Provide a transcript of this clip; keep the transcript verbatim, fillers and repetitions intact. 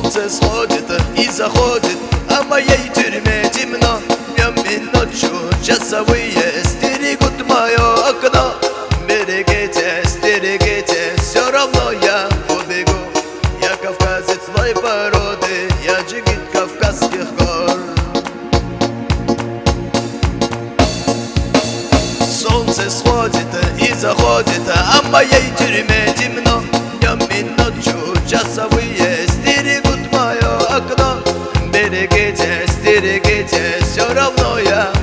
Солнце сходит и заходит, а в моей тюрьме темно. Днем и ночью часовые стерегут мое окно. Берегите, стерегите, все равно я убегу. Я кавказец злой породы, я джигит кавказских гор. Солнце сходит и заходит, а в моей тюрьме темно. Днем и ночью часовые стерегут мое окно. Берегите, стерегите, все равно я